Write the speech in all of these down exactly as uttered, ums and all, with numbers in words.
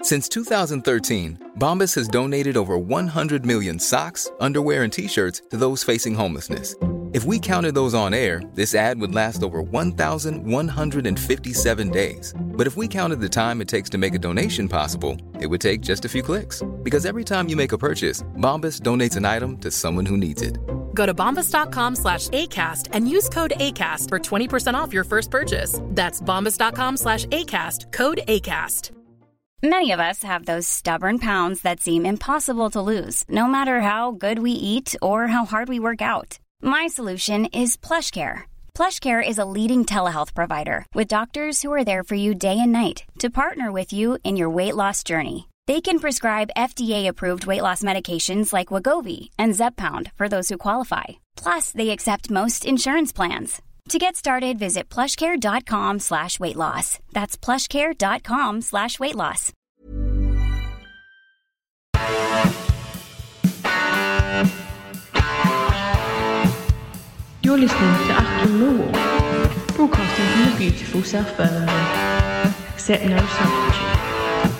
Since two thousand thirteen, Bombas has donated over one hundred million socks, underwear, and T-shirts to those facing homelessness. If we counted those on air, this ad would last over one thousand one hundred fifty-seven days. But if we counted the time it takes to make a donation possible, it would take just a few clicks. Because every time you make a purchase, Bombas donates an item to someone who needs it. Go to bombas.com slash ACAST and use code ACAST for twenty percent off your first purchase. That's bombas.com slash ACAST, code ACAST. Many of us have those stubborn pounds that seem impossible to lose, no matter how good we eat or how hard we work out. My solution is PlushCare. PlushCare is a leading telehealth provider with doctors who are there for you day and night to partner with you in your weight loss journey. They can prescribe F D A-approved weight loss medications like Wegovy and Zepbound for those who qualify. Plus, they accept most insurance plans. To get started, visit plushcare.com slash weight loss. That's plushcare.com slash weight loss. You're listening to Achtung Millwall, broadcasting from the beautiful South Birmingham. Accept no substitute.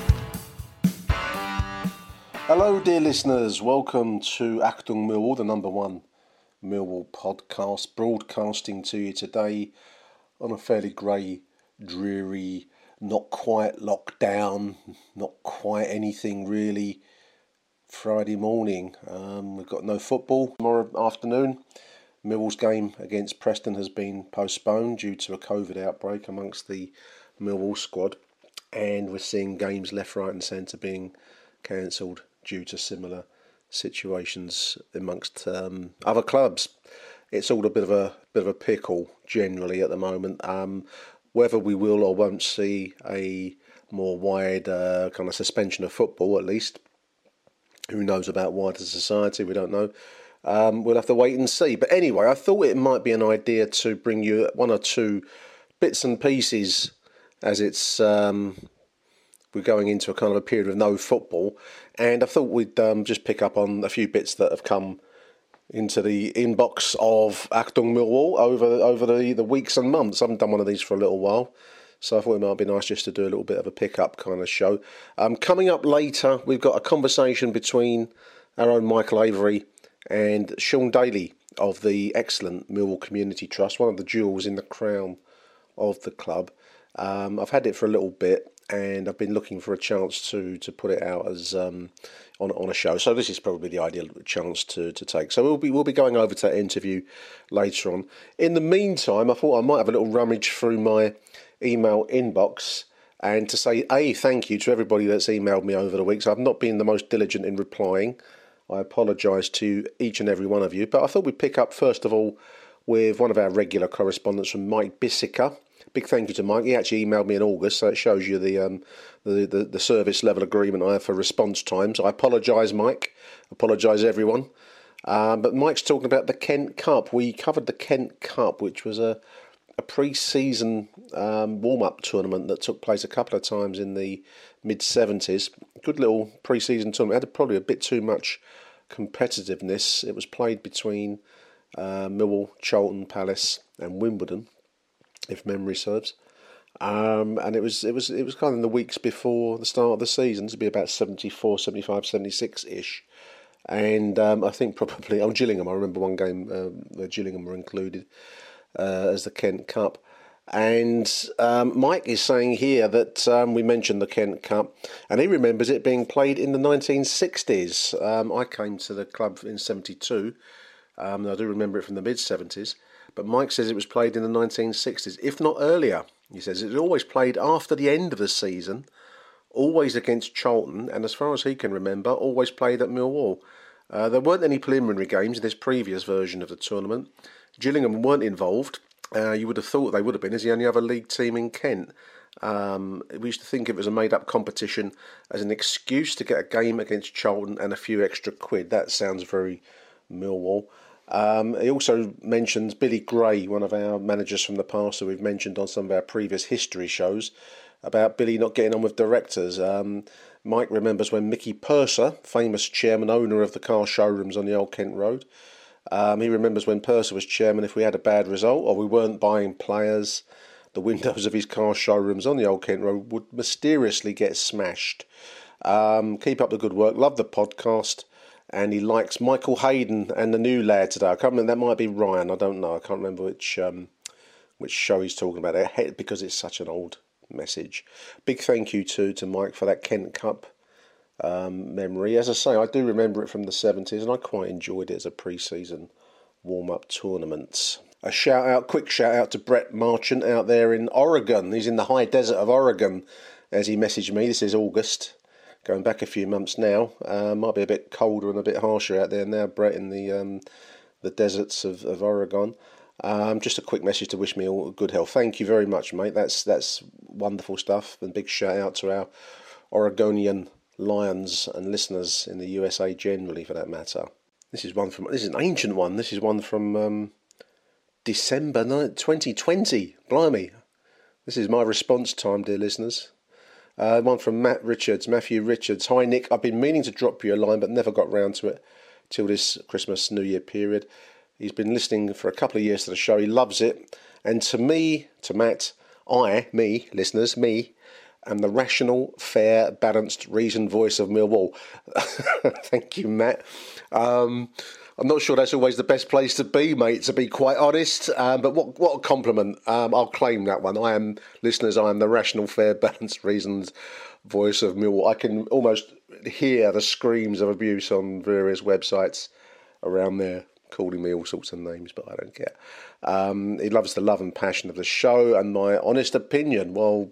Hello, dear listeners. Welcome to Achtung Millwall, the number one Millwall podcast, broadcasting to you today on a fairly grey, dreary, not quite locked down, not quite anything really Friday morning. Um, we've got no football tomorrow afternoon. Millwall's game against Preston has been postponed due to a COVID outbreak amongst the Millwall squad, and we're seeing games left, right and centre being cancelled due to similar situations amongst um, other clubs. It's all a bit of a bit of a pickle generally at the moment. Um, whether we will or won't see a more wide uh, kind of suspension of football, at least, who knows about wider society? We don't know. Um, we'll have to wait and see. But anyway, I thought it might be an idea to bring you one or two bits and pieces as it's um, we're going into a kind of a period of no football, and I thought we'd um, just pick up on a few bits that have come into the inbox of Achtung Millwall over over the, the weeks and months. I haven't done one of these for a little while, so I thought it might be nice just to do a little bit of a pick-up kind of show. Um, coming up later, we've got a conversation between our own Michael Avery and Sean Daly of the excellent Millwall Community Trust, one of the jewels in the crown of the club. Um, I've had it for a little bit, and I've been looking for a chance to to put it out as um, on on a show. So this is probably the ideal chance to to take. So we'll be we'll be going over to that interview later on. In the meantime, I thought I might have a little rummage through my email inbox and to say a thank you to everybody that's emailed me over the weeks. I've not been the most diligent in replying. I apologise to each and every one of you, but I thought we'd pick up first of all with one of our regular correspondents from Mike Bissica. Big thank you to Mike. He actually emailed me in August, so it shows you the um, the, the, the service level agreement I have for response times. I apologise, Mike. Apologise, everyone. Um, but Mike's talking about the Kent Cup. We covered the Kent Cup, which was a, a pre-season um, warm-up tournament that took place a couple of times in the mid-seventies. Good little pre-season tournament. It had probably a bit too much competitiveness. It was played between uh, Millwall, Charlton, Palace and Wimbledon, if memory serves. Um, and it was it was it was kind of in the weeks before the start of the season, to be about seventy-four, seventy-five, seventy-six-ish. And um, I think probably, oh, Gillingham, I remember one game um, where Gillingham were included uh, as the Kent Cup. And um, Mike is saying here that um, we mentioned the Kent Cup, and he remembers it being played in the nineteen sixties. Um, I came to the club in seventy-two. Um, I do remember it from the mid-seventies. But Mike says it was played in the nineteen sixties, if not earlier. He says it was always played after the end of the season, always against Charlton, and as far as he can remember, always played at Millwall. Uh, there weren't any preliminary games in this previous version of the tournament. Gillingham weren't involved. Uh, you would have thought they would have been, as the only other league team in Kent. Um, we used to think it was a made-up competition as an excuse to get a game against Charlton and a few extra quid. That sounds very Millwall. Um, he also mentions Billy Gray, one of our managers from the past who we've mentioned on some of our previous history shows, about Billy not getting on with directors. Um, Mike remembers when Mickey Purser, famous chairman, owner of the car showrooms on the Old Kent Road, um, he remembers when Purser was chairman, if we had a bad result or we weren't buying players, the windows of his car showrooms on the Old Kent Road would mysteriously get smashed. Um, keep up the good work. Love the podcast. And he likes Michael Hayden and the new lad today. I can't remember. That might be Ryan. I don't know. I can't remember which um, which show he's talking about because it's such an old message. Big thank you to, to Mike for that Kent Cup um, memory. As I say, I do remember it from the seventies and I quite enjoyed it as a pre-season warm-up tournament. A shout out, quick shout out to Brett Marchant out there in Oregon. He's in the high desert of Oregon as he messaged me. This is August, going back a few months now. Uh, might be a bit colder and a bit harsher out there now, Brett, in the um, the deserts of, of Oregon. Um, just a quick message to wish me all good health. Thank you very much, mate. That's that's wonderful stuff. And big shout out to our Oregonian Lions and listeners in the U S A generally, for that matter. This is one from. This is an ancient one. This is one from um, December twenty twenty. Blimey, this is my response time, dear listeners. Uh, one from Matt Richards, Matthew Richards. Hi Nick, I've been meaning to drop you a line, but never got round to it till this Christmas New Year period. He's been listening for a couple of years to the show. He loves it, and to me, to Matt, I, me, listeners, me. And the rational, fair, balanced, reasoned voice of Millwall. Thank you, Matt. Um, I'm not sure that's always the best place to be, mate, to be quite honest. Um, but what what a compliment. Um, I'll claim that one. I am, listeners, I am the rational, fair, balanced, reasoned voice of Millwall. I can almost hear the screams of abuse on various websites around there, calling me all sorts of names, but I don't care. Um, he loves the love and passion of the show, and my honest opinion, well...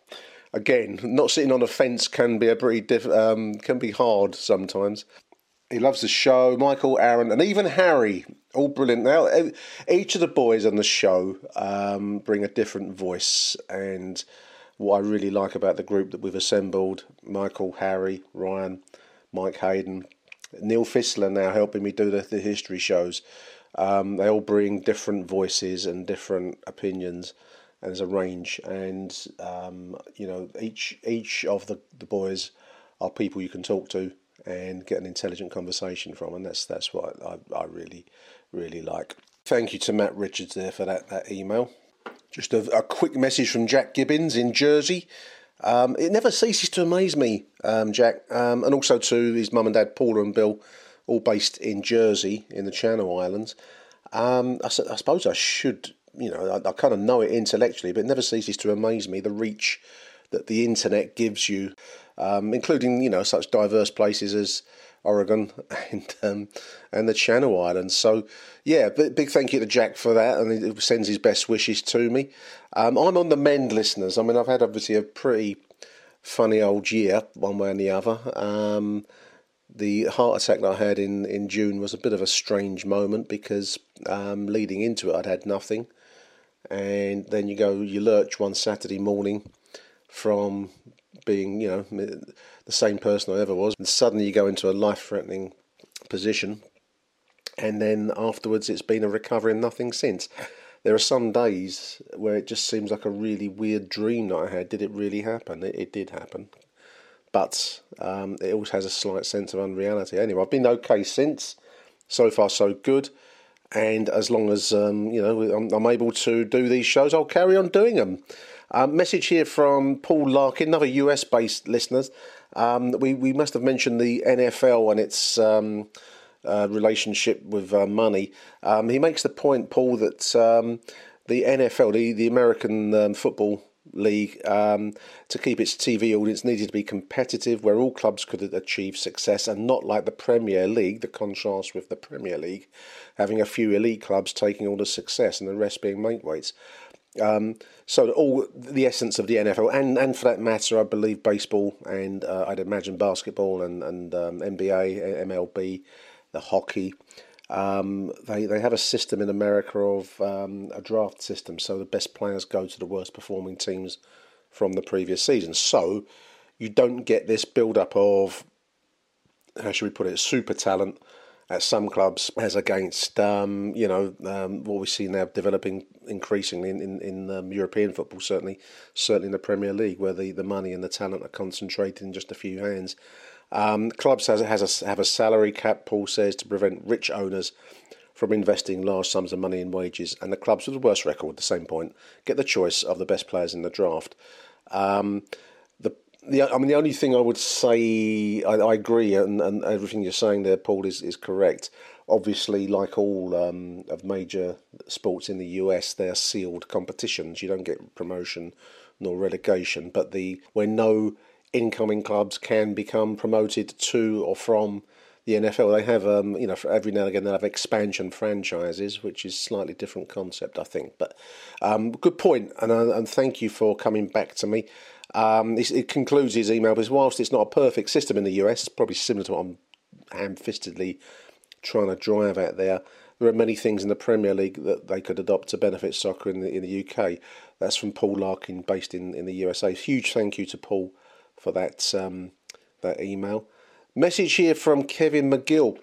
Again, not sitting on a fence can be a pretty diff, um, can be hard sometimes. He loves the show. Michael, Aaron, and even Harry, all brilliant. Now, each of the boys on the show um, bring a different voice, and what I really like about the group that we've assembled: Michael, Harry, Ryan, Mike Hayden, Neil Fissler now helping me do the, the history shows. Um, they all bring different voices and different opinions. And there's a range, and um, you know, each each of the, the boys are people you can talk to and get an intelligent conversation from, and that's that's what I, I really really like. Thank you to Matt Richards there for that that email. Just a, a quick message from Jack Gibbons in Jersey. Um, it never ceases to amaze me, um, Jack, um, and also to his mum and dad, Paula and Bill, all based in Jersey in the Channel Islands. Um, I, I suppose I should. You know, I, I kind of know it intellectually, but it never ceases to amaze me, the reach that the internet gives you, um, including, you know, such diverse places as Oregon and um, and the Channel Islands. So, yeah, big, big thank you to Jack for that, and he sends his best wishes to me. Um, I'm on the mend, listeners. I mean, I've had obviously a pretty funny old year, one way and the other. Um, the heart attack that I had in, in June was a bit of a strange moment because um, leading into it, I'd had nothing. And then you go, you lurch one Saturday morning from being, you know, the same person I ever was, and suddenly you go into a life-threatening position, and then afterwards it's been a recovery and nothing since. There are some days where it just seems like a really weird dream that I had. Did it really happen? It, it did happen. But um, it also has a slight sense of unreality. Anyway, I've been okay since. So far, so good. And as long as, um, you know, I'm, I'm able to do these shows, I'll carry on doing them. Um, message here from Paul Larkin, another U S-based listener. Um, we, we must have mentioned the N F L and its um, uh, relationship with uh, money. Um, he makes the point, Paul, that um, the N F L, the, the American um, Football League, um, to keep its T V audience needed to be competitive, where all clubs could achieve success, and not like the Premier League, the contrast with the Premier League, having a few elite clubs taking all the success and the rest being mateweights. Um, so all the essence of the N F L, and, and for that matter, I believe baseball and uh, I'd imagine basketball and, and um, N B A, M L B, the hockey, Um, they they have a system in America of um, a draft system, so the best players go to the worst performing teams from the previous season. So you don't get this build-up of, how should we put it, super talent at some clubs as against, um, you know, um, what we see now developing increasingly in, in, in um, European football, certainly certainly in the Premier League, where the, the money and the talent are concentrated in just a few hands. Um, clubs has, has a, have a salary cap, Paul says, to prevent rich owners from investing large sums of money in wages, and the clubs with the worst record, the same point, get the choice of the best players in the draft. Um, the the I mean, the only thing I would say, I, I agree, and, and everything you're saying there, Paul, is, is correct. Obviously, like all um, of major sports in the U S, they're sealed competitions. You don't get promotion nor relegation, but the when no incoming clubs can become promoted to or from the N F L, they have, um, you know, for every now and again they'll have expansion franchises, which is a slightly different concept, I think. But um, good point, and, uh, and thank you for coming back to me. Um, it, it concludes his email, because whilst it's not a perfect system in the U S, probably similar to what I'm ham-fistedly trying to drive at there, there are many things in the Premier League that they could adopt to benefit soccer in the, in the U K. That's from Paul Larkin, based in, in the U S A. Huge thank you to Paul for that um, that email. Message here from Kevin McGill,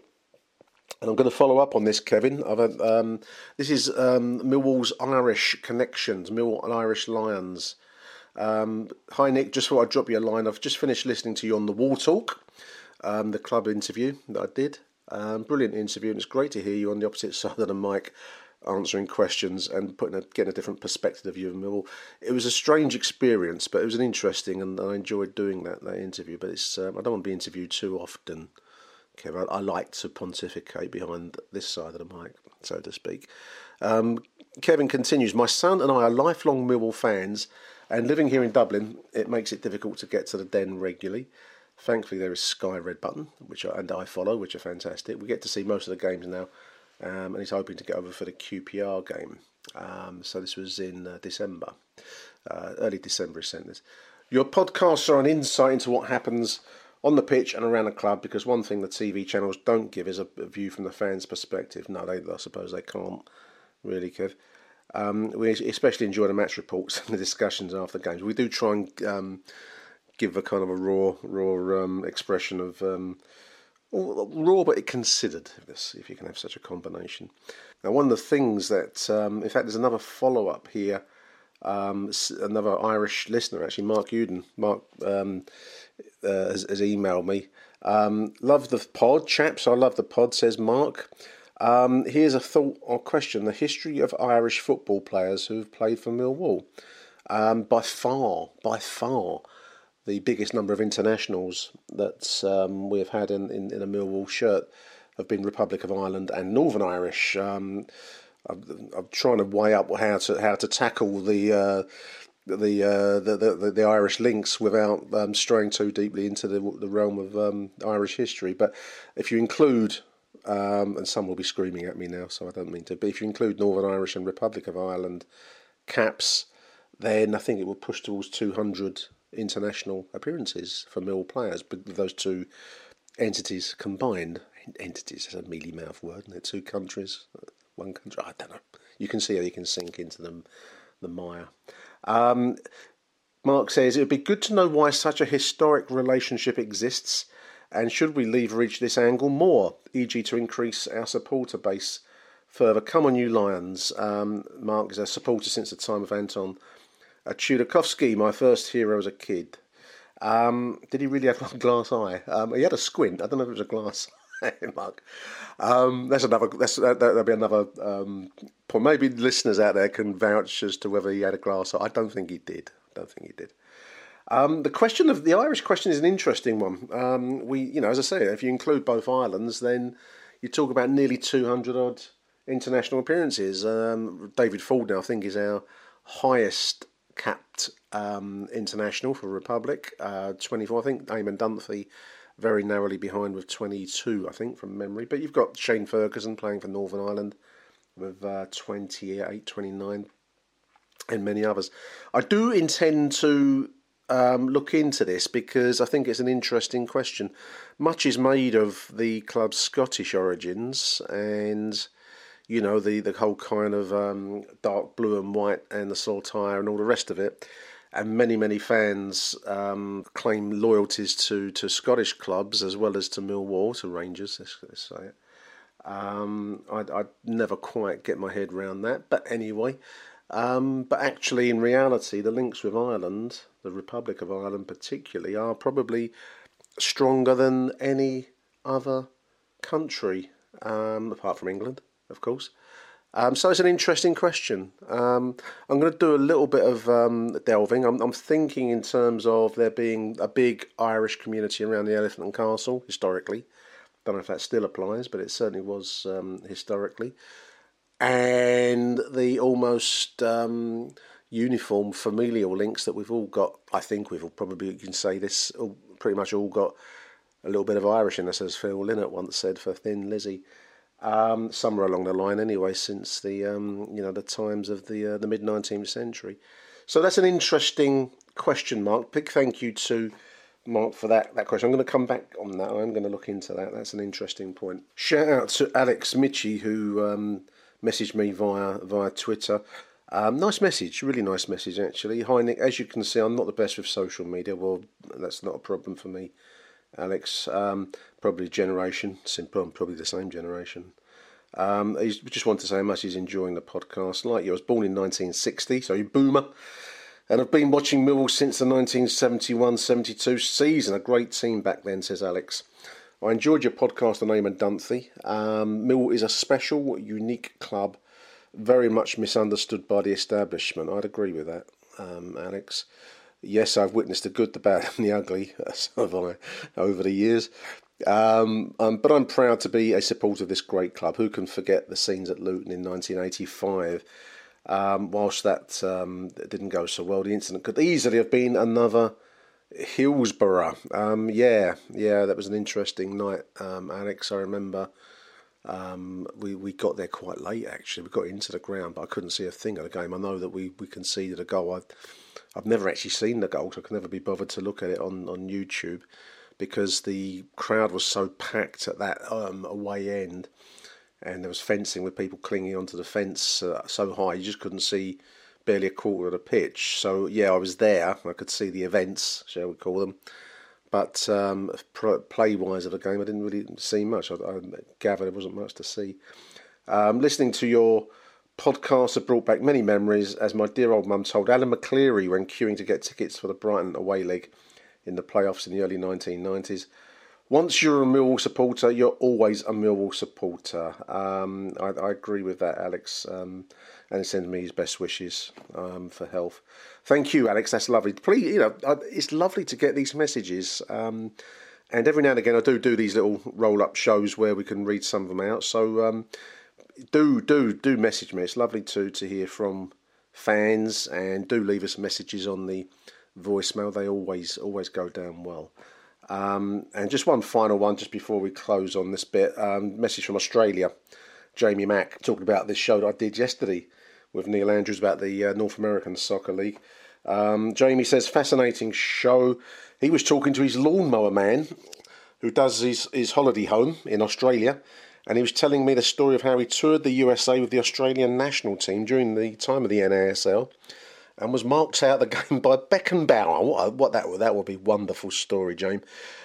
and I'm going to follow up on this, Kevin. I've had, um, this is um, Millwall's Irish connections, Millwall and Irish Lions. Um, hi Nick, just thought I'd drop you a line. I've just finished listening to you on the Wall Talk, um, the club interview that I did. Um, brilliant interview, and it's great to hear you on the opposite side of the mic, answering questions and putting a, getting a different perspective of you and Millwall. It was a strange experience, but it was an interesting, and I enjoyed doing that that interview. But it's um, I don't want to be interviewed too often, Kev. I, I like to pontificate behind this side of the mic, so to speak. Um, Kevin continues, my son and I are lifelong Millwall fans, and living here in Dublin, it makes it difficult to get to the Den regularly. Thankfully, there is Sky Red Button, which I, and I follow, which are fantastic. We get to see most of the games now. Um, and he's hoping to get over for the Q P R game. Um, so this was in uh, December, uh, early December he sent this. Your podcasts are an insight into what happens on the pitch and around the club, because one thing the T V channels don't give is a, a view from the fans' perspective. No, they, I suppose they can't really, Kev. Um, we especially enjoy the match reports and the discussions after games. We do try and um, give a kind of a raw, raw um, expression of... Um, raw but considered, if you can have such a combination. Now, one of the things that, um, in fact, there's another follow-up here, um, another Irish listener, actually, Mark Uden. Mark um, uh, has, has emailed me. Um, love the pod, chaps, I love the pod, says Mark. Um, here's a thought or question. The history of Irish football players who have played for Millwall. Um, by far, by far, the biggest number of internationals that um, we've had in, in, in a Millwall shirt have been Republic of Ireland and Northern Irish. Um, I'm, I'm trying to weigh up how to how to tackle the uh, the, uh, the, the the Irish links without um, straying too deeply into the the realm of um, Irish history. But if you include, um, and some will be screaming at me now, so I don't mean to, but if you include Northern Irish and Republic of Ireland caps, then I think it will push towards two hundred international appearances for Mill players, but those two entities combined. Entities is a mealy mouth word, isn't it? Two countries, one country. I don't know. You can see how you can sink into them, the mire. Um, Mark says it would be good to know why such a historic relationship exists, and should we leverage this angle more, for example, to increase our supporter base further. Come on, you Lions. Um, Mark is a supporter since the time of Anton Chudakovsky, my first hero as a kid. Um, did he really have a glass eye? Um, he had a squint. I don't know if it was a glass eye, Mark. Um, that's another. That's that, that'll be another um, point. Maybe listeners out there can vouch as to whether he had a glass eye. I don't think he did. I don't think he did. Um, the question of the Irish question is an interesting one. Um, we, you know, as I say, if you include both islands, then you talk about nearly two hundred odd international appearances. Um, David Ford now, I think, is our highest capped um, international for Republic, uh, twenty-four. I think Eamon Dunphy very narrowly behind with twenty-two, I think, from memory. But you've got Shane Ferguson playing for Northern Ireland with uh, twenty-eight, twenty-nine, and many others. I do intend to um, look into this because I think it's an interesting question. Much is made of the club's Scottish origins and, you know, the, the whole kind of um, dark blue and white and the saltire and all the rest of it. And many, many fans um, claim loyalties to, to Scottish clubs as well as to Millwall, to Rangers, let's, let's say it. Um, I'd, I'd never quite get my head around that. But anyway, um, but actually in reality, the links with Ireland, the Republic of Ireland particularly, are probably stronger than any other country, um, apart from England, of course. Um, so it's an interesting question. Um, I'm going to do a little bit of um, delving. I'm, I'm thinking in terms of there being a big Irish community around the Elephant and Castle, historically. Don't know if that still applies, but it certainly was um, historically. And the almost um, uniform familial links that we've all got. I think we've all probably, you can say this, all, pretty much all got a little bit of Irish in us, as Phil Lynott once said for Thin Lizzy. Um, somewhere along the line, anyway, since the um, you know the times of the uh, the mid nineteenth century. So that's an interesting question, Mark. Big thank you to Mark for that that question. I'm going to come back on that. I'm going to look into that. That's an interesting point. Shout out to Alex Mitchie, who um, messaged me via via Twitter. Um, nice message, really nice message actually. Hi Nick, as you can see, I'm not the best with social media. Well, that's not a problem for me, Alex. Um, probably generation, simple, probably the same generation. Um, I just want to say how much he's enjoying the podcast. Like you, I was born in nineteen sixty, so you boomer. And I've been watching Millwall since the nineteen seventy-one seventy-two season. A great team back then, says Alex. I enjoyed your podcast on Eamon Dunphy. Um, Millwall is a special, unique club, very much misunderstood by the establishment. I'd agree with that, um, Alex. Yes, I've witnessed the good, the bad and the ugly, so have I, over the years. Um, um, but I'm proud to be a supporter of this great club. Who can forget the scenes at Luton in nineteen eighty-five? Um, whilst that um, didn't go so well, the incident could easily have been another Hillsborough. Um, yeah, yeah, that was an interesting night, um, Alex. I remember um, we, we got there quite late, actually. We got into the ground, but I couldn't see a thing of the game. I know that we, we conceded a goal. I've, I've never actually seen the goal, so I can never be bothered to look at it on, on YouTube, because the crowd was so packed at that um, away end, and there was fencing with people clinging onto the fence uh, so high you just couldn't see barely a quarter of the pitch. So yeah, I was there. I could see the events, shall we call them, but um, play-wise of the game, I didn't really see much. I, I gather there wasn't much to see. Um, listening to your podcast have brought back many memories, as my dear old mum told Alan McCleary when queuing to get tickets for the Brighton away leg in the playoffs in the early nineteen nineties. Once you're a Millwall supporter, you're always a Millwall supporter. Um, I, I agree with that, Alex. Um, and he sends me his best wishes um, for health. Thank you, Alex. That's lovely. Please, you know, it's lovely to get these messages. Um, and every now and again, I do do these little roll-up shows where we can read some of them out. So um, do do do message me. It's lovely to to hear from fans, and do leave us messages on the voicemail. They always always go down well. Um, and just one final one just before we close on this bit. Um, message from Australia. Jamie Mack talking about this show that I did yesterday with Neil Andrews about the uh, North American Soccer League. Um, Jamie says, fascinating show. He was talking to his lawnmower man who does his, his holiday home in Australia, and he was telling me the story of how he toured the U S A with the Australian national team during the time of the N A S L and was marked out the game by Beckenbauer. What, a, what that would that would be a wonderful story, James.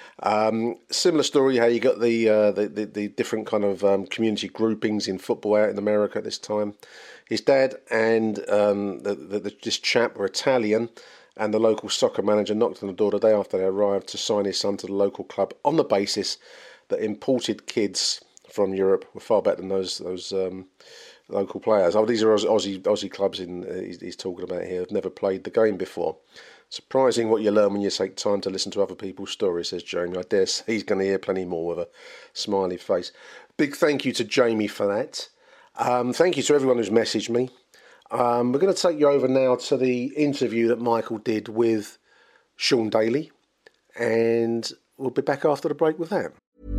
Um, similar story how you got the, uh, the, the the different kind of um, community groupings in football out in America at this time. His dad and um, the, the, the, this chap were Italian, and the local soccer manager knocked on the door the day after they arrived to sign his son to the local club on the basis that imported kids from Europe were far better than those those um, local players. Oh, these are Aussie Aussie clubs in uh, he's, he's talking about here. Have never played the game before. Surprising what you learn when you take time to listen to other people's stories, says Jamie. I dare say he's going to hear plenty more with a smiley face. Big thank you to Jamie for that. Um, thank you to everyone who's messaged me. Um, we're going to take you over now to the interview that Michael did with Sean Daly, and we'll be back after the break with that.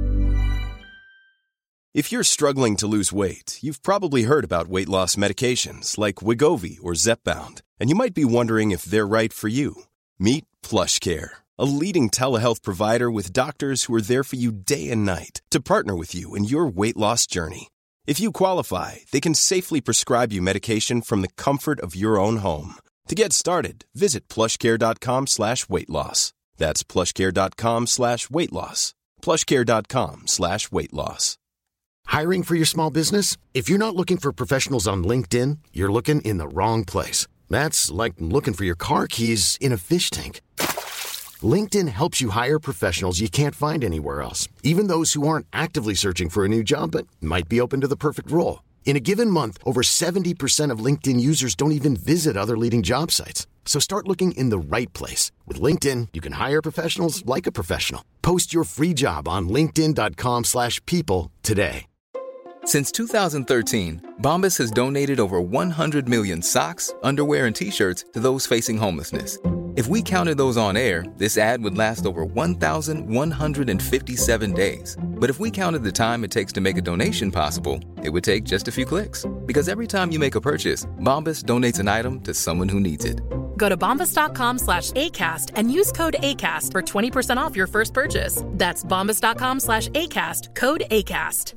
If you're struggling to lose weight, you've probably heard about weight loss medications like Wegovy or Zepbound, and you might be wondering if they're right for you. Meet PlushCare, a leading telehealth provider with doctors who are there for you day and night to partner with you in your weight loss journey. If you qualify, they can safely prescribe you medication from the comfort of your own home. To get started, visit plushcare.com slash weight loss. That's plushcare.com slash weight loss. plushcare.com slash weight loss. Hiring for your small business? If you're not looking for professionals on LinkedIn, you're looking in the wrong place. That's like looking for your car keys in a fish tank. LinkedIn helps you hire professionals you can't find anywhere else, even those who aren't actively searching for a new job but might be open to the perfect role. In a given month, over seventy percent of LinkedIn users don't even visit other leading job sites. So start looking in the right place. With LinkedIn, you can hire professionals like a professional. Post your free job on linkedin dot com slash people today. Since two thousand thirteen, Bombas has donated over one hundred million socks, underwear, and T-shirts to those facing homelessness. If we counted those on air, this ad would last over one thousand one hundred fifty-seven days. But if we counted the time it takes to make a donation possible, it would take just a few clicks. Because every time you make a purchase, Bombas donates an item to someone who needs it. Go to bombas.com slash ACAST and use code ACAST for twenty percent off your first purchase. That's bombas.com slash ACAST, code ACAST.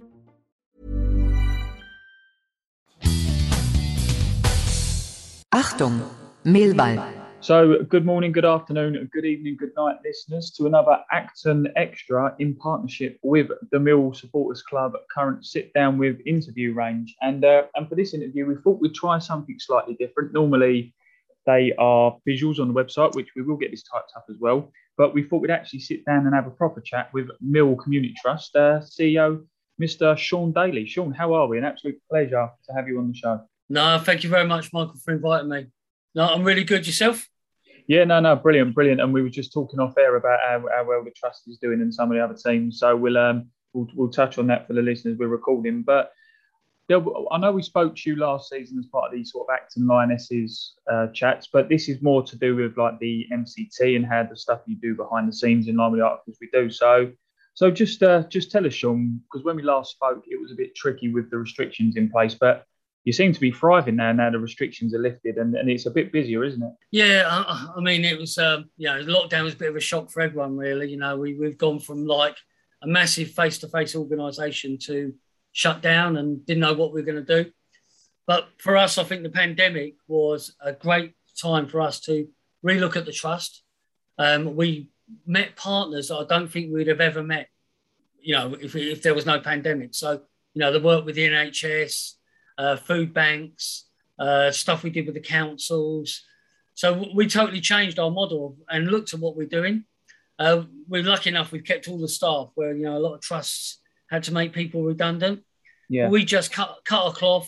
Achtung, Mehlball. So, good morning, good afternoon, good evening, good night, listeners, to another Acton Extra in partnership with the Mill Supporters Club current sit-down with interview range. And uh, and for this interview, we thought we'd try something slightly different. Normally, they are visuals on the website, which we will get this typed up as well. But we thought we'd actually sit down and have a proper chat with Mill Community Trust uh, C E O, Mister Sean Daly. Sean, how are we? An absolute pleasure to have you on the show. No, thank you very much, Michael, for inviting me. No, I'm really good. Yourself? Yeah, no, no, brilliant, brilliant. And we were just talking off air about how, how well the trust is doing and some of the other teams. So we'll um we'll, we'll touch on that for the listeners we're recording. But yeah, I know we spoke to you last season as part of these sort of Acton Lionesses uh, chats, but this is more to do with like the M C T and how the stuff you do behind the scenes in line with the articles we do. So, so just uh, just tell us, Sean, because when we last spoke, it was a bit tricky with the restrictions in place, but you seem to be thriving now. Now the restrictions are lifted, and, and it's a bit busier, isn't it? Yeah, I, I mean, it was, um, you know, lockdown was a bit of a shock for everyone, really. You know, we, we've gone from like a massive face-to-face organisation to shut down and didn't know what we were going to do. But for us, I think the pandemic was a great time for us to relook at the trust. Um, we met partners that I don't think we'd have ever met, you know, if, if there was no pandemic. So, you know, the work with the N H S, Uh, food banks, uh, stuff we did with the councils. So we totally changed our model and looked at what we're doing. Uh, we're lucky enough we've kept all the staff where, you know, a lot of trusts had to make people redundant. Yeah. We just cut, cut our cloth,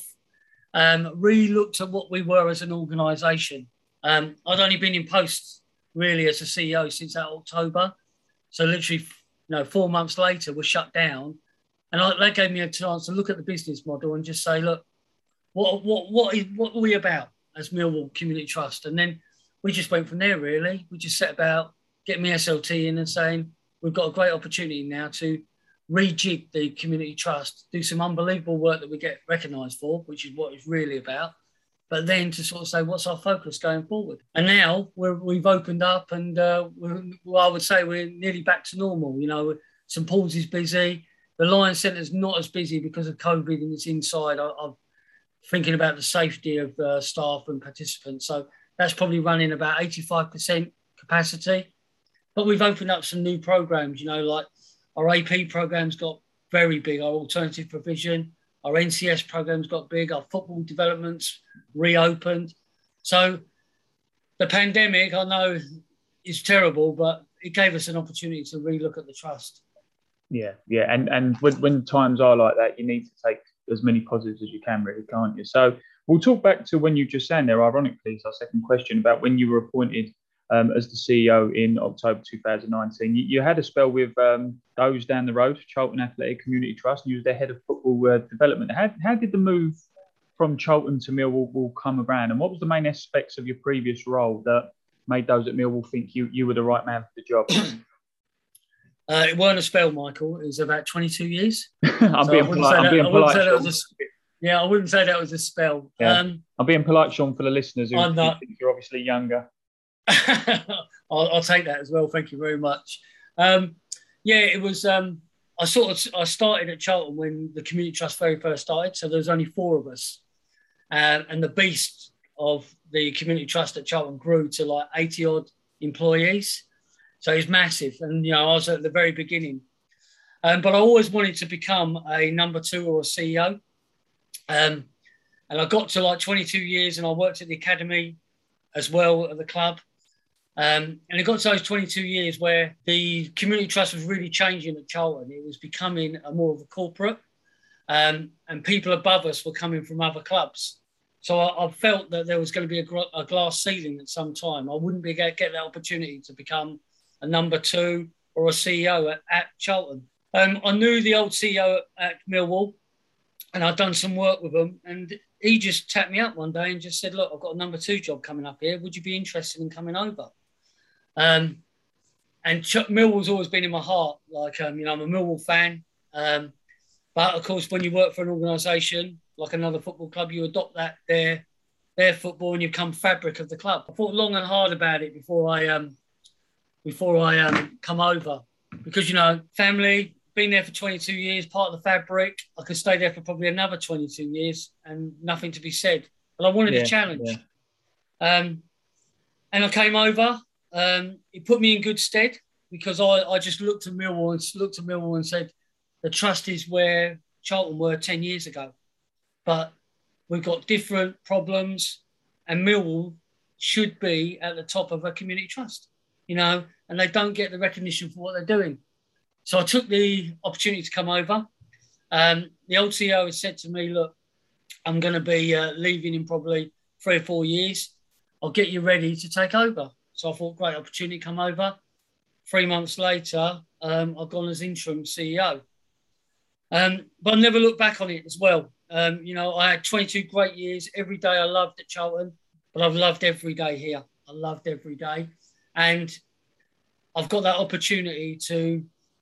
um, really looked at what we were as an organisation. Um, I'd only been in post really as a C E O since that October. So literally, you know, four months later, we're shut down. And I, that gave me a chance to look at the business model and just say, look, What what what is what are we about as Millwall Community Trust? And then we just went from there, really. We just set about getting me S L T in and saying, we've got a great opportunity now to rejig the Community Trust, do some unbelievable work that we get recognised for, which is what it's really about. But then to sort of say, what's our focus going forward? And now we're, we've opened up and uh, we're, well, I would say we're nearly back to normal. You know, St Paul's is busy. The Lions Centre is not as busy because of COVID and it's inside. I, I'm thinking about the safety of uh, staff and participants. So that's probably running about eighty-five percent capacity. But we've opened up some new programs, you know, like our A P program's got very big, our alternative provision, our N C S program's got big, our football development's reopened. So the pandemic, I know, is terrible, but it gave us an opportunity to relook at the trust. Yeah, yeah. And and when, when times are like that, you need to take as many positives as you can, really, can't you? So we'll talk back to when you just saying there, ironically, it's our second question about when you were appointed um, as the C E O in October two thousand nineteen. You, you had a spell with um, those down the road, Charlton Athletic Community Trust, and you was their head of football uh, development. How, how did the move from Charlton to Millwall will come around? And what was the main aspects of your previous role that made those at Millwall think you, you were the right man for the job? Uh, it weren't a spell, Michael. It was about twenty-two years. I'm so being polite. I'm being polite. Yeah, I wouldn't say that was a spell. Yeah. Um, I'm being polite, Sean, for the listeners who I'm not. think you're obviously younger. I'll, I'll take that as well. Thank you very much. Um, yeah, it was. Um, I sort of I started at Charlton when the Community Trust very first started. So there was only four of us, uh, and the beast of the Community Trust at Charlton grew to like eighty odd employees. So it's massive. And, you know, I was at the very beginning. Um, but I always wanted to become a number two or a C E O. Um, and I got to like twenty-two years and I worked at the academy as well at the club. Um, and it got to those twenty-two years where the Community Trust was really changing at Charlton. It was becoming a more of a corporate. um, and people above us were coming from other clubs. So I, I felt that there was going to be a, gr- a glass ceiling at some time. I wouldn't be get, get that opportunity to become a number two or a C E O at, at Charlton. Um, I knew the old C E O at Millwall, and I'd done some work with him, and he just tapped me up one day and just said, look, I've got a number two job coming up here. Would you be interested in coming over? Um, and Ch- Millwall's always been in my heart. Like, um, you know, I'm a Millwall fan. Um, but, of course, when you work for an organisation like another football club, you adopt that their, their football and you become fabric of the club. I thought long and hard about it before I um, before I um, come over. Because, you know, family, been there for twenty-two years, part of the fabric. I could stay there for probably another twenty-two years and nothing to be said. But I wanted yeah, a challenge. Yeah. Um, and I came over. Um, it put me in good stead because I, I just looked at Millwall and looked at Millwall and said, the trust is where Charlton were ten years ago. But we've got different problems and Millwall should be at the top of a community trust, you know, and they don't get the recognition for what they're doing. So I took the opportunity to come over. Um, the old C E O has said to me, look, I'm going to be uh, leaving in probably three or four years. I'll get you ready to take over. So I thought, great opportunity to come over. Three months later, um, I've gone as interim C E O. Um, but I never looked back on it as well. Um, you know, I had twenty-two great years. Every day I loved at Charlton, but I've loved every day here. I loved every day. And I've got that opportunity to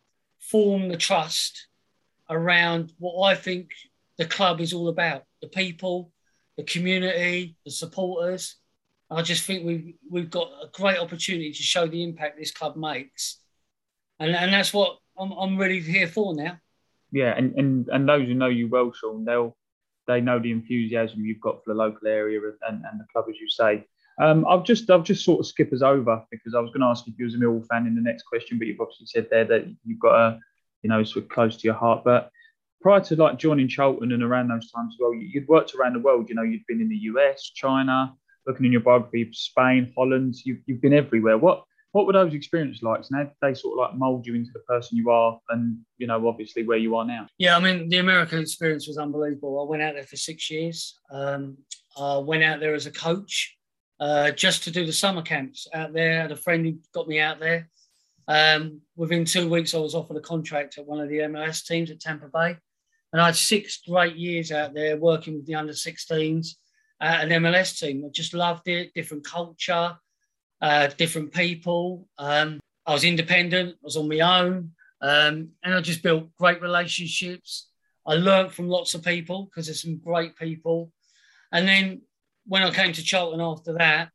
form the trust around what I think the club is all about, the people, the community, the supporters. I just think we've, we've got a great opportunity to show the impact this club makes. And, and that's what I'm, I'm really here for now. Yeah, and, and, and those who know you well, Sean, they'll they know the enthusiasm you've got for the local area and, and the club, as you say. Um, I've just I've just sort of skip us over because I was going to ask if you was a Millwall fan in the next question, but you've obviously said there that you've got a, you know, sort of close to your heart. But prior to like joining Charlton and around those times as well, you'd worked around the world. You know, you'd been in the U S, China, looking in your biography, Spain, Holland. You've you've been everywhere. What what were those experiences like? And how did they sort of like mould you into the person you are, and you know, obviously where you are now? Yeah, I mean, the American experience was unbelievable. I went out there for six years. Um, I went out there as a coach. Uh, just to do the summer camps out there. I had a friend who got me out there. Um, within two weeks, I was offered a contract at one of the M L S teams at Tampa Bay. And I had six great years out there working with the under sixteens at an M L S team. I just loved it, different culture, uh, different people. Um, I was independent, I was on my own, um, and I just built great relationships. I learned from lots of people because there's some great people. And then when I came to Charlton after that,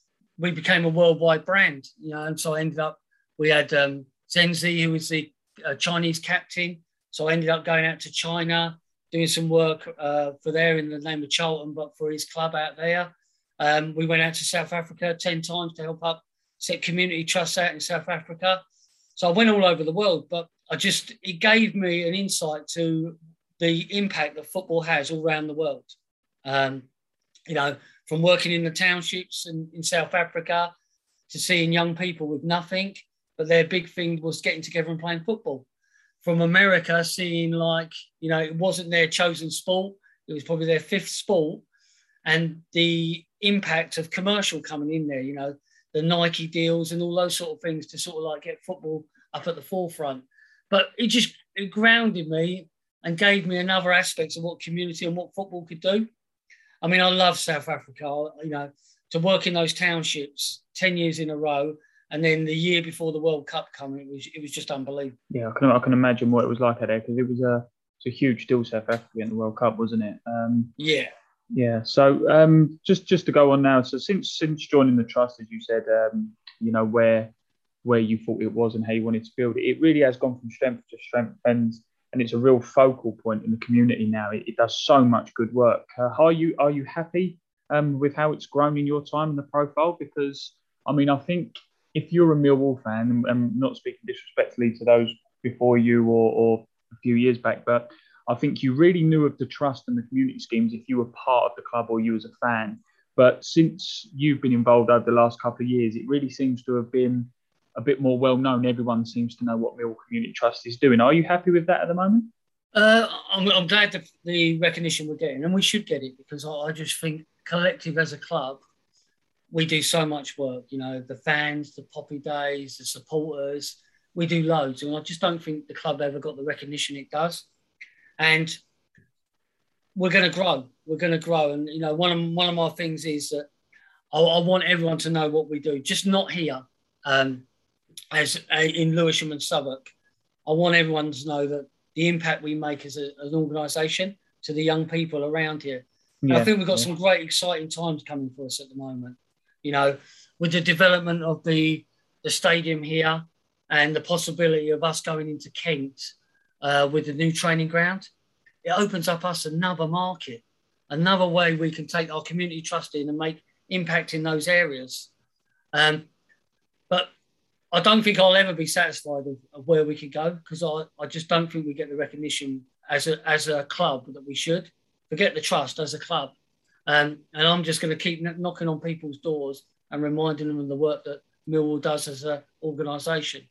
we became a worldwide brand, you know, and so I ended up, we had um, Zenzi, who was the uh, Chinese captain. So I ended up going out to China, doing some work uh, for there in the name of Charlton, but for his club out there. Um, we went out to South Africa ten times to help up set community trusts out in South Africa. So I went all over the world, but I just, it gave me an insight to the impact that football has all around the world. Um, You know, from working in the townships in, in South Africa to seeing young people with nothing, but their big thing was getting together and playing football. From America, seeing like, you know, it wasn't their chosen sport. It was probably their fifth sport. And the impact of commercial coming in there, you know, the Nike deals and all those sort of things to sort of like get football up at the forefront. But it just, it grounded me and gave me another aspect of what community and what football could do. I mean, I love South Africa, you know, to work in those townships ten years in a row. And then the year before the World Cup coming, it was it was just unbelievable. Yeah, I can I can imagine what it was like out there because it was a it's a huge deal, South Africa in the World Cup, wasn't it? Um, yeah. Yeah. So um, just just to go on now. So since since joining the trust, as you said, um, you know where where you thought it was and how you wanted to build it, it really has gone from strength to strength, and and it's a real focal point in the community now. It, it does so much good work. Uh, are you are you happy um, with how it's grown in your time in the profile? Because I mean, I think if you're a Millwall fan, and, and not speaking disrespectfully to those before you or, or a few years back, but I think you really knew of the trust and the community schemes if you were part of the club or you as a fan. But since you've been involved over the last couple of years, it really seems to have been a bit more well known. Everyone seems to know what Millwall Community Trust is doing. Are you happy with that at the moment? Uh, I'm, I'm glad that the recognition we're getting, and we should get it, because I, I just think collective as a club, we do so much work. You know, the fans, the Poppy Days, the supporters, we do loads, and I just don't think the club ever got the recognition it does. And we're going to grow. We're going to grow, and you know, one of one of my things is that I, I want everyone to know what we do, just not here, um, as uh, in Lewisham and Southwark. I want everyone to know that the impact we make as, a, as an organisation to the young people around here. Yeah, I think we've got yeah. some great, exciting times coming for us at the moment. You know, with the development of the the stadium here and the possibility of us going into Kent uh, with the new training ground, it opens up us another market, another way we can take our community trust in and make impact in those areas. Um, but I don't think I'll ever be satisfied of, of where we could go, because I, I just don't think we get the recognition as a as a club that we should. Forget the trust, as a club. Um, and I'm just going to keep knocking on people's doors and reminding them of the work that Millwall does as an organisation.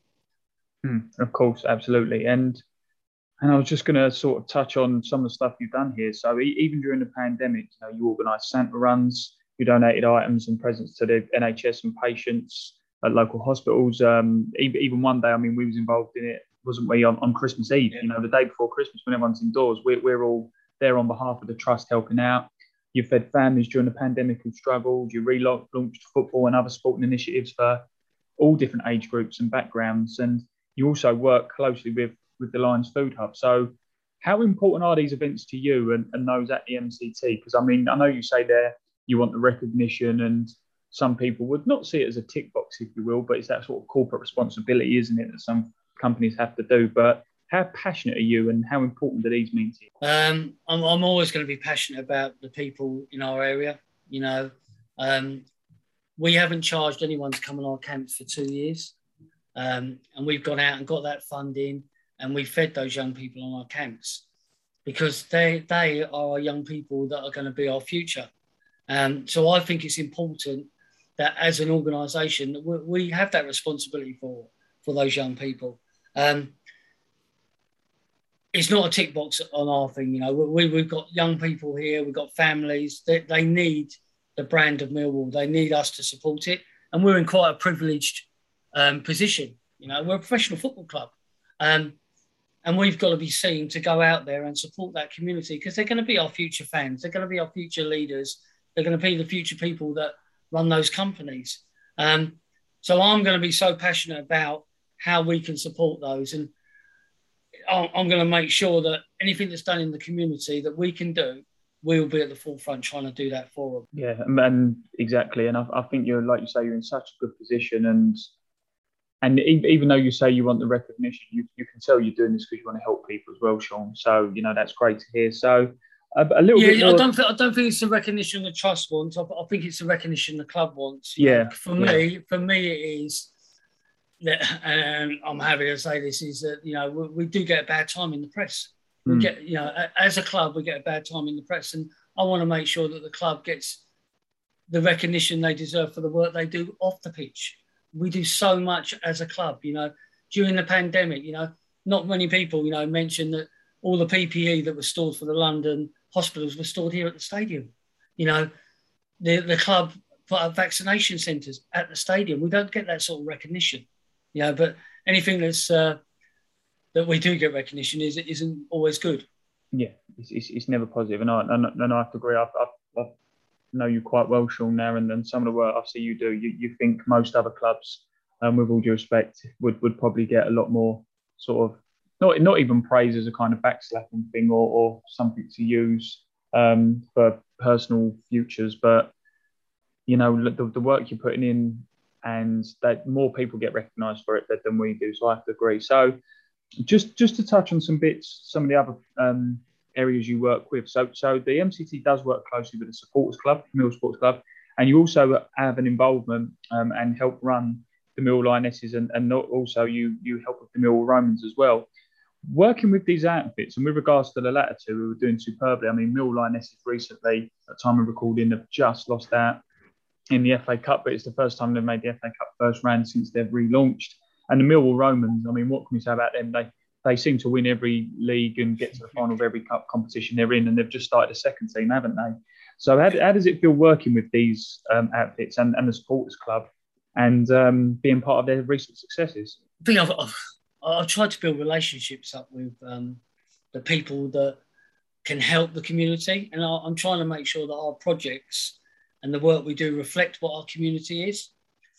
Mm, of course, absolutely. And and I was just going to sort of touch on some of the stuff you've done here. So even during the pandemic, you know, you organised Santa runs, you donated items and presents to the N H S and patients at local hospitals. Um, even, even one day, I mean, we was involved in it, wasn't we, on, on Christmas Eve? Yeah. You know, the day before Christmas, when everyone's indoors, we're, we're all there on behalf of the trust helping out. You fed families during the pandemic who struggled. You relaunched football and other sporting initiatives for all different age groups and backgrounds. And you also work closely with, with the Lions Food Hub. So how important are these events to you and, and those at the M C T? Because, I mean, I know you say there you want the recognition, and some people would not see it as a tick box, if you will, but it's that sort of corporate responsibility, isn't it, that some companies have to do. But how passionate are you, and how important do these mean to you? Um, I'm, I'm always going to be passionate about the people in our area. You know, um, we haven't charged anyone to come on our camps for two years. Um, and we've gone out and got that funding, and we fed those young people on our camps, because they, they are young people that are going to be our future. Um, so I think it's important that as an organisation, we, we have that responsibility for, for those young people. Um, It's not a tick box on our thing, you know. We, we've got young people here, we've got families. They, they need the brand of Millwall. They need us to support it. And we're in quite a privileged um, position. You know, we're a professional football club. Um, and we've got to be seen to go out there and support that community, because they're going to be our future fans. They're going to be our future leaders. They're going to be the future people that run those companies. Um, so I'm going to be so passionate about how we can support those. And I'm going to make sure that anything that's done in the community that we can do, we'll be at the forefront trying to do that for them. Yeah, and exactly. And I, I think you're, like you say, you're in such a good position. And and even though you say you want the recognition, you, you can tell you're doing this because you want to help people as well, Sean. So, you know, that's great to hear. So a, a little yeah, bit more... I don't, think, I don't think it's the recognition the trust wants. I, I think it's the recognition the club wants. You yeah. know, for yeah. me, for me, it is... and I'm happy to say this, is that, you know, we, we do get a bad time in the press. We mm. get, you know, as a club, we get a bad time in the press, and I want to make sure that the club gets the recognition they deserve for the work they do off the pitch. We do so much as a club, you know. During the pandemic, you know, not many people, you know, mentioned that all the P P E that was stored for the London hospitals were stored here at the stadium. You know, the, the club put up vaccination centres at the stadium. We don't get that sort of recognition. You know, but anything that's uh, that we do get recognition is isn't always good. Yeah, it's, it's, it's never positive, and I and, and I have to agree. I, I, I know you quite well, Sean, now, and, and some of the work I see you do. You, you think most other clubs, um, with all due respect, would, would probably get a lot more sort of not not even praise as a kind of backslapping thing or, or something to use um, for personal futures, but you know the, the work you're putting in. And that more people get recognised for it than we do. So I have to agree. So just just to touch on some bits, some of the other um, areas you work with. So so the M C T does work closely with the supporters club, Mill Sports Club, and you also have an involvement um, and help run the Mill Lionesses, and, and also you you help with the Mill Romans as well. Working with these outfits, and with regards to the latter two, we were doing superbly. I mean, Mill Lionesses recently, at the time of recording, have just lost out in the F A Cup, but it's the first time they've made the F A Cup first round since they've relaunched. And the Millwall Romans, I mean, what can we say about them? They they seem to win every league and get to the final of every cup competition they're in, and they've just started a second team, haven't they? So how, how does it feel working with these um, outfits and, and the supporters club and um, being part of their recent successes? I think I've, I've, I've tried to build relationships up with um, the people that can help the community, and I'm trying to make sure that our projects and the work we do reflect what our community is.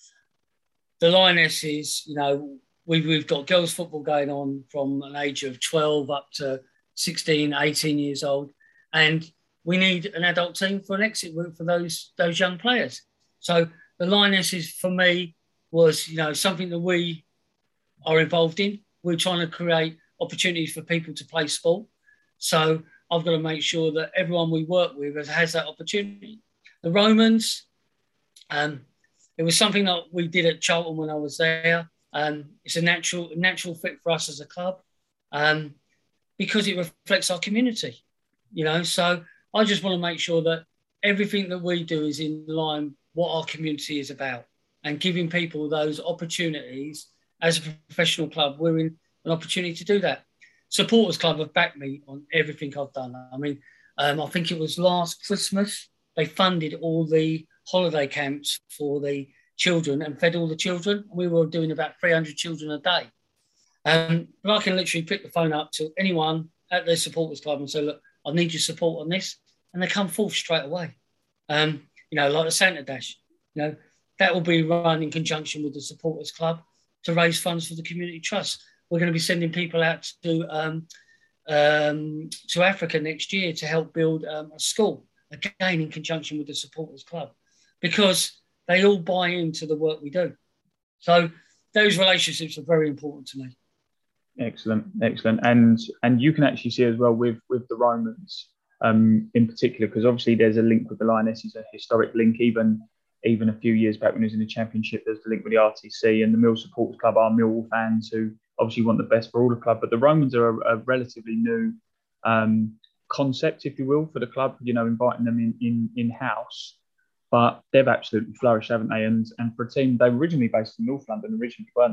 The Lionesses, you know, we've, we've got girls football going on from an age of twelve up to sixteen, eighteen years old. And we need an adult team for an exit route for those, those young players. So the Lionesses, for me, was, you know, something that we are involved in. We're trying to create opportunities for people to play sport. So I've got to make sure that everyone we work with has, has that opportunity. The Romans, um, it was something that we did at Charlton when I was there. Um, it's a natural natural fit for us as a club um, because it reflects our community, you know. So I just want to make sure that everything that we do is in line with what our community is about, and giving people those opportunities. As a professional club, we're in an opportunity to do that. Supporters Club have backed me on everything I've done. I mean, um, I think it was last Christmas, they funded all the holiday camps for the children and fed all the children. We were doing about three hundred children a day. Um, but I can literally pick the phone up to anyone at the Supporters Club and say, look, I need your support on this. And they come forth straight away. Um, you know, like the Santa Dash, you know, that will be run in conjunction with the Supporters Club to raise funds for the Community Trust. We're going to be sending people out to um, um, to Africa next year to help build um, a school, again in conjunction with the Supporters Club, because they all buy into the work we do. So those relationships are very important to me. Excellent, excellent. And and you can actually see as well with, with the Romans um, in particular, because obviously there's a link with the Lionesses, a historic link. Even even a few years back when he was in the Championship, there's the link with the R T C, and the Mill Supporters Club are Millwall fans who obviously want the best for all the club. But the Romans are a, a relatively new um, concept, if you will, for the club, you know, inviting them in, in, in-house. But they've absolutely flourished, haven't they? And and for a team, they were originally based in North London, originally, weren't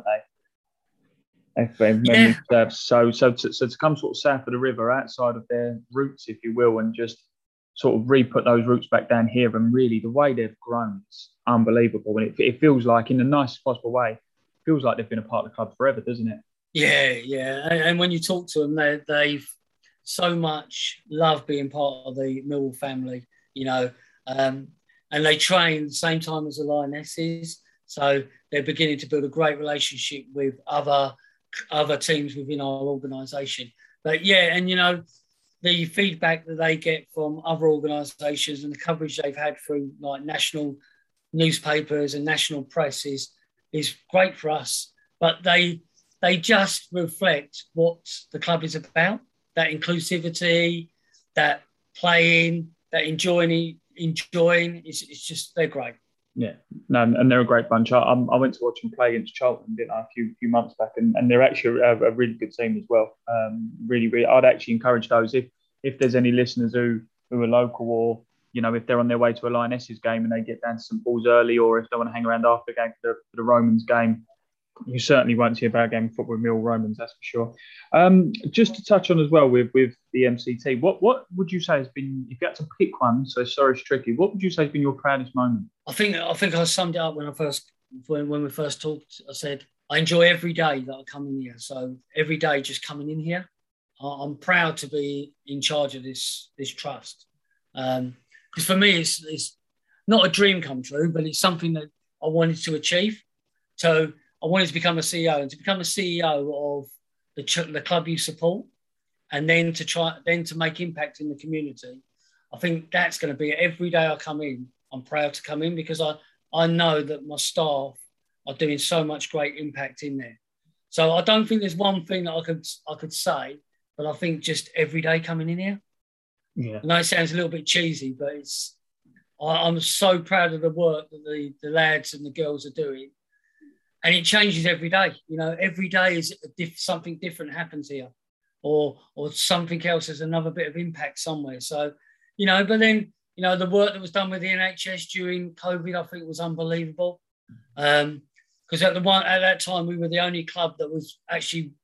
they? If memory yeah. serves. So, so, to, so to come sort of south of the river, outside of their roots, if you will, and just sort of re-put those roots back down here, and really the way they've grown is unbelievable. And it, it feels like, in the nicest possible way, it feels like they've been a part of the club forever, doesn't it? Yeah, yeah. And, and when you talk to them, they, they've so much love being part of the Millwall family, you know. Um, and they train at the same time as the Lionesses. So they're beginning to build a great relationship with other other teams within our organisation. But yeah, and you know, the feedback that they get from other organisations and the coverage they've had through like national newspapers and national press is, is great for us. But they they just reflect what the club is about, that inclusivity, that playing, that enjoying, enjoying. It's, it's just, they're great. Yeah, no, and they're a great bunch. I, I went to watch them play against Charlton, didn't I, a few few months back, and, and they're actually a, a really good team as well. Um, really, really, I'd actually encourage those if if there's any listeners who who are local, or you know, if they're on their way to a Lionesses game and they get down to St Paul's early, or if they want to hang around after the game for the, for the Romans game, you certainly won't see a bad game of football with Mill Romans, that's for sure. Um, just to touch on as well with with the M C T, what what would you say has been, if you had to pick one, so sorry it's tricky, what would you say has been your proudest moment? I think I think I summed it up when I first when, when we first talked. I said I enjoy every day that I come in here. So every day just coming in here, I'm proud to be in charge of this this trust. Because um, for me, it's it's not a dream come true, but it's something that I wanted to achieve. So I wanted to become a C E O, and to become a C E O of the ch- the club you support, and then to try then to make impact in the community. I think that's going to be every day I come in. I'm proud to come in because I, I know that my staff are doing so much great impact in there. So I don't think there's one thing that I could I could say, but I think just every day coming in here. Yeah. I know it sounds a little bit cheesy, but it's I, I'm so proud of the work that the, the lads and the girls are doing. And it changes every day. You know, every day is a diff, something different happens here, or or something else has another bit of impact somewhere. So, you know, but then, you know, the work that was done with the N H S during COVID, I think was unbelievable. Because um, at the one at that time, we were the only club that was actually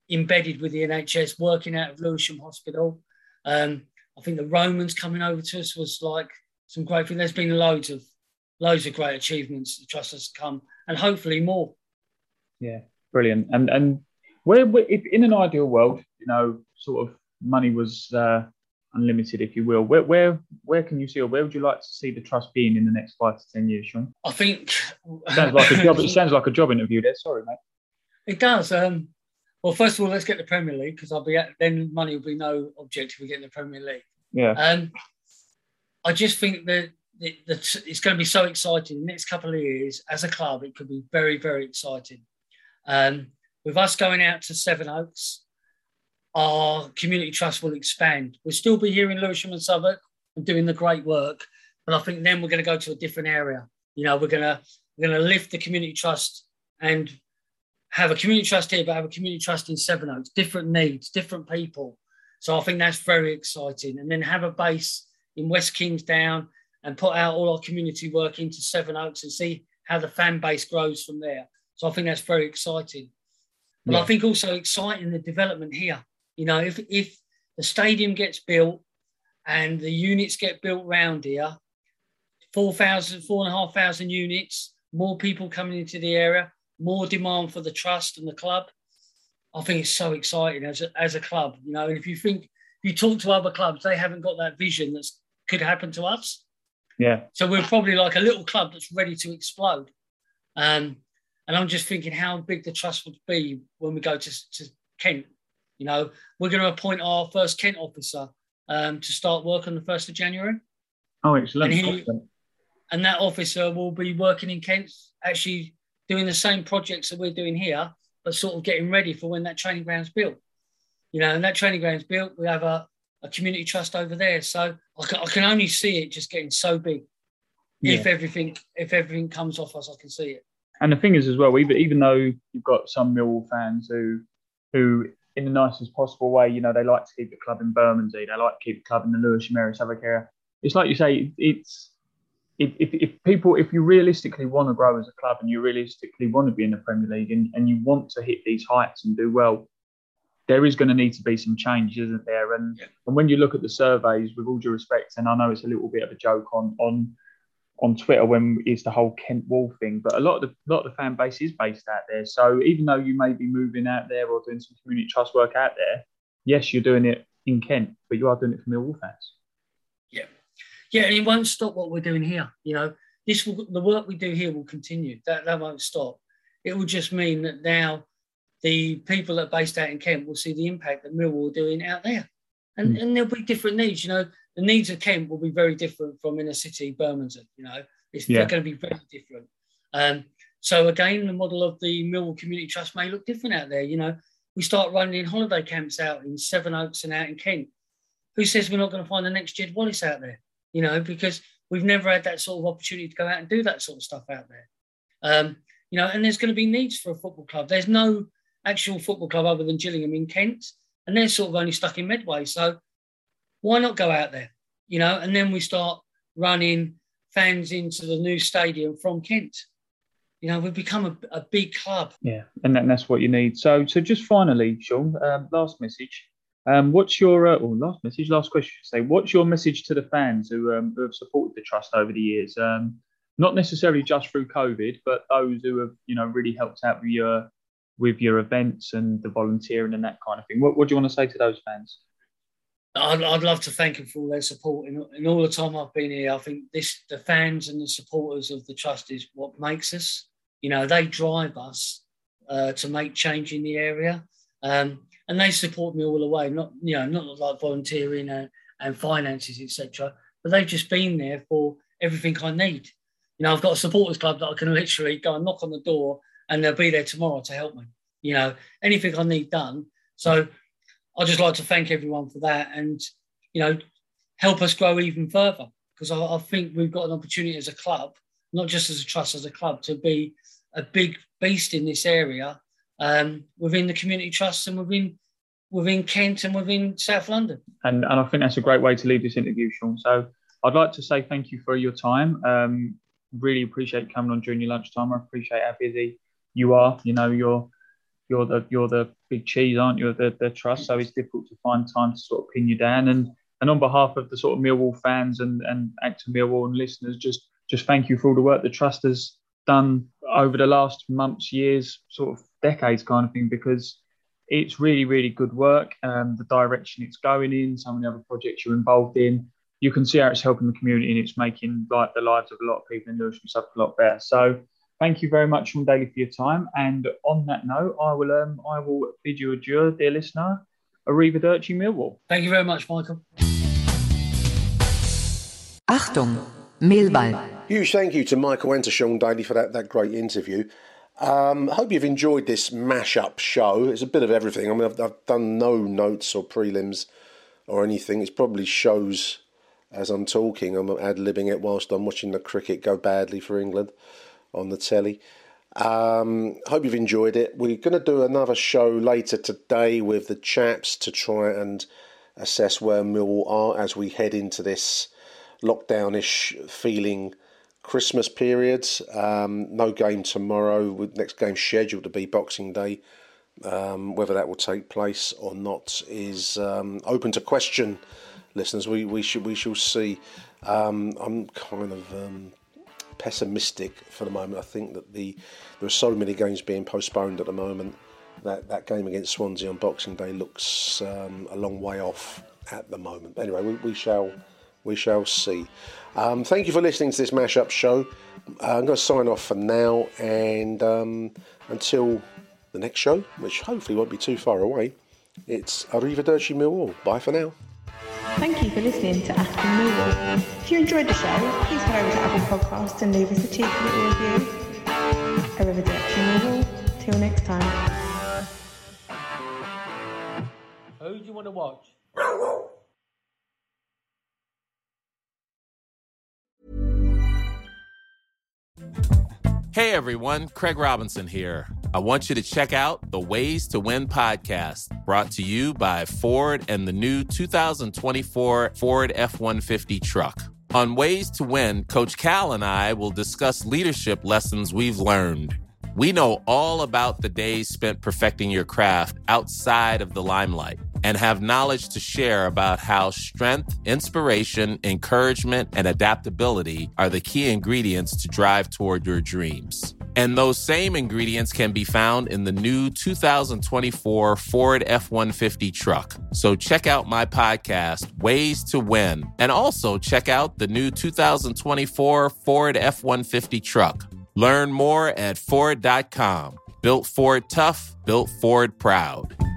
embedded with the N H S, working out of Lewisham Hospital. Um, I think the Romans coming over to us was like some great thing. There's been loads of loads of great achievements the trust has come, and hopefully more. Yeah, brilliant. And and where, if in an ideal world, you know, sort of money was uh, unlimited, if you will, where where where can you see, or where would you like to see the trust being in the next five to ten years, Sean? I think sounds like a job. It sounds like a job interview there. Sorry, mate. It does. Um, well, first of all, let's get the Premier League, because I'll be at, then money will be no object if we get in the Premier League. Yeah. Um, I just think that, that, that it's going to be so exciting. The next couple of years, as a club, it could be very, very exciting. Um, with us going out to Sevenoaks, our community trust will expand. We'll still be here in Lewisham and Southwark and doing the great work, but I think then we're going to go to a different area. You know, we're going to we're going to lift the community trust and have a community trust here, but have a community trust in Sevenoaks, different needs, different people. So I think that's very exciting. And then have a base in West Kingsdown and put out all our community work into Sevenoaks and see how the fan base grows from there. So I think that's very exciting. But yeah. I think also exciting the development here. You know, if if the stadium gets built and the units get built round here, four thousand, four and a half thousand units, more people coming into the area, more demand for the trust and the club. I think it's so exciting as a, as a club, you know. And if you think, if you talk to other clubs, they haven't got that vision that could happen to us. Yeah. So we're probably like a little club that's ready to explode. Um, and I'm just thinking how big the trust would be when we go to, to Kent. You know, we're going to appoint our first Kent officer um, to start work on the first of January. Oh, excellent. And, he, and that officer will be working in Kent, actually doing the same projects that we're doing here, but sort of getting ready for when that training ground's built. You know, and that training ground's built, we have a, a community trust over there. So I can, I can only see it just getting so big. Yeah. If everything if everything comes off us, I can see it. And the thing is as well, even, even though you've got some Millwall fans who, who in the nicest possible way, you know, they like to keep the club in Bermondsey, they like to keep the club in the Lewisham area, Southwark area. It's like you say, it's if, if, if people, if you realistically want to grow as a club and you realistically want to be in the Premier League and, and you want to hit these heights and do well, there is going to need to be some change, isn't there? And yeah. and when you look at the surveys, with all due respect, and I know it's a little bit of a joke on on on Twitter when it's the whole Kent Wall thing, but a lot of the a lot of the fan base is based out there. So even though you may be moving out there or doing some community trust work out there, yes, you're doing it in Kent, but you are doing it for Millwall fans. Yeah, yeah, and it won't stop what we're doing here. You know, this will, the work we do here will continue. That that won't stop. It will just mean that now the people that are based out in Kent will see the impact that Millwall are doing out there, and mm. and there'll be different needs. You know, the needs of Kent will be very different from inner city Bermondsey. You know, it's yeah. going to be very different. Um, so again, the model of the Millwall Community Trust may look different out there. You know, we start running holiday camps out in Sevenoaks and out in Kent. Who says we're not going to find the next Jed Wallace out there? You know, because we've never had that sort of opportunity to go out and do that sort of stuff out there. Um, you know, and there's going to be needs for a football club. There's no actual football club other than Gillingham in Kent, and they're sort of only stuck in Medway. So why not go out there, you know? And then we start running fans into the new stadium from Kent. You know, we've become a, a big club. Yeah, and, that, and that's what you need. So, so just finally, Sean, um, last message. Um, what's your uh, or last message, last question? Say, what's your message to the fans who, um, who have supported the trust over the years? Um, not necessarily just through COVID, but those who have, you know, really helped out with your with your events and the volunteering and that kind of thing. What, what do you want to say to those fans? I'd, I'd love to thank them for all their support. In, in all the time I've been here, I think this the fans and the supporters of the trust is what makes us. You know, they drive us uh, to make change in the area. Um, and they support me all the way, not, you know, not like volunteering and, and finances, et cetera. But they've just been there for everything I need. You know, I've got a supporters club that I can literally go and knock on the door and they'll be there tomorrow to help me, you know, anything I need done. So I'd just like to thank everyone for that and, you know, help us grow even further, because I, I think we've got an opportunity as a club, not just as a trust, as a club, to be a big beast in this area um, within the community trusts and within within Kent and within South London. And, and I think that's a great way to leave this interview, Sean. So I'd like to say thank you for your time. Um, really appreciate coming on during your lunchtime. I appreciate how busy you are. You know, you're you're the you're the big cheese, aren't you? The the trust, so it's difficult to find time to sort of pin you down. And and on behalf of the sort of Millwall fans and and Acton Millwall and listeners, just just thank you for all the work the trust has done over the last months, years, sort of decades, kind of thing, because it's really really good work. Um, the direction it's going in, some of the other projects you're involved in, you can see how it's helping the community and it's making like the lives of a lot of people in Lewisham stuff a lot better. So thank you very much, Sean Daly, for your time. And on that note, I will um, I will bid you adieu, dear listener. Arrivederci Millwall. Thank you very much, Michael. Achtung, Millwall. Huge thank you to Michael and to Sean Daly for that, that great interview. Um, I hope you've enjoyed this mash-up show. It's a bit of everything. I mean, I've, I've done no notes or prelims or anything. It probably shows as I'm talking. I'm ad-libbing it whilst I'm watching the cricket go badly for England on the telly. Um, hope you've enjoyed it. We're going to do another show later today with the chaps to try and assess where Millwall are as we head into this lockdown-ish feeling Christmas period. Um, no game tomorrow. With next game scheduled to be Boxing Day. Um, whether that will take place or not is um, open to question, listeners. We we should we shall see. Um, I'm kind of um, pessimistic for the moment. I think that the there are so many games being postponed at the moment that that game against Swansea on Boxing Day looks um, a long way off at the moment. Anyway, we, we shall we shall see. Um, thank you for listening to this mashup show. Uh, I'm going to sign off for now, and um, until the next show, which hopefully won't be too far away, it's Arrivederci Millwall. Bye for now. Thank you for listening to Acton Millwall. If you enjoyed the show, please head over to Apple Podcasts and leave us a cheeky little review. Arrivederci Millwall. Till next time. Who do you want to watch? Hey everyone, Craig Robinson here. I want you to check out the Ways to Win podcast, brought to you by Ford and the new two thousand twenty-four Ford F one fifty truck. On Ways to Win, Coach Cal and I will discuss leadership lessons we've learned. We know all about the days spent perfecting your craft outside of the limelight and have knowledge to share about how strength, inspiration, encouragement, and adaptability are the key ingredients to drive toward your dreams. And those same ingredients can be found in the new two thousand twenty-four Ford F one fifty truck. So check out my podcast, Ways to Win, and also check out the new two thousand twenty-four Ford F one fifty truck. Learn more at Ford dot com. Built Ford tough, built Ford proud.